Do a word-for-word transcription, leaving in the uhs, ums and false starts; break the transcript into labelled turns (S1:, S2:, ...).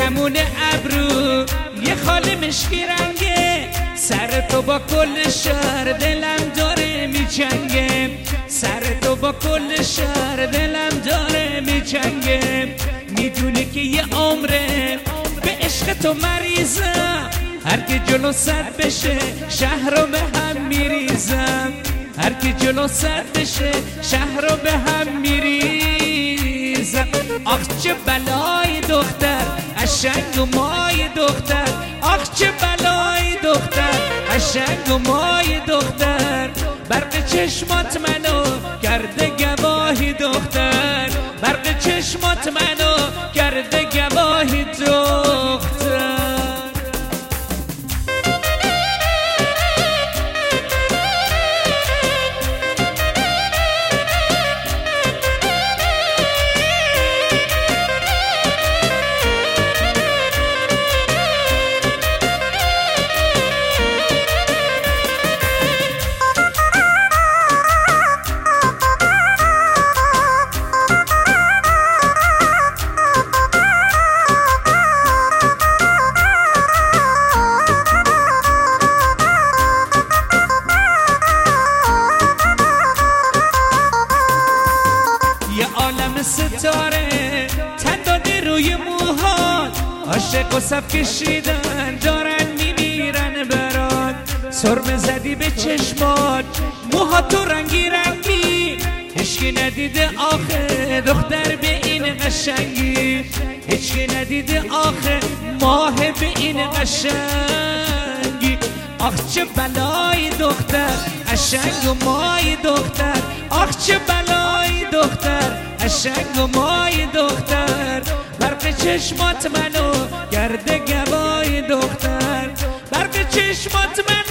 S1: کمون ابرو یه خاله مشکی رنگه، سر تو با کل شهر دلم داره میچنگه، سر تو با کل شهر دلم داره میچنگه. میدونی که یه عمره به عشق تو مریضم، هر که جلو صد بشه شهر رو به هم میریزم، هر که جلو صد بشه شهر رو به هم میریزم. آخ چه بلای دختر قشنگ و مای دختر، آخ چه بلای دختر قشنگ و مای دختر، برق چشمات منو کرده گواهی دختر، برق چشمات منو کرده گواهی دختر. ستاره تن داده روی موهات، عاشق و صف کشیدن دارن میمیرن برات، سرمه زدی به چشمات موهات تو رنگی رنگی، هیچکی ندیده آخه دختر به این قشنگی، هیچکی ندیده آخه ماه به این قشنگی. آخ چه بلای دختر قشنگ و مای دختر، آخ چه بلای دختر قشنگ و مای دختر، برق چشمات منو گرده گوای دختر، برق چشمات منو